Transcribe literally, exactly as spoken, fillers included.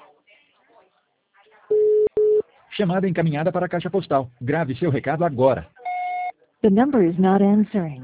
Chamada encaminhada para a caixa postal. Grave seu recado agora. The number is not answering.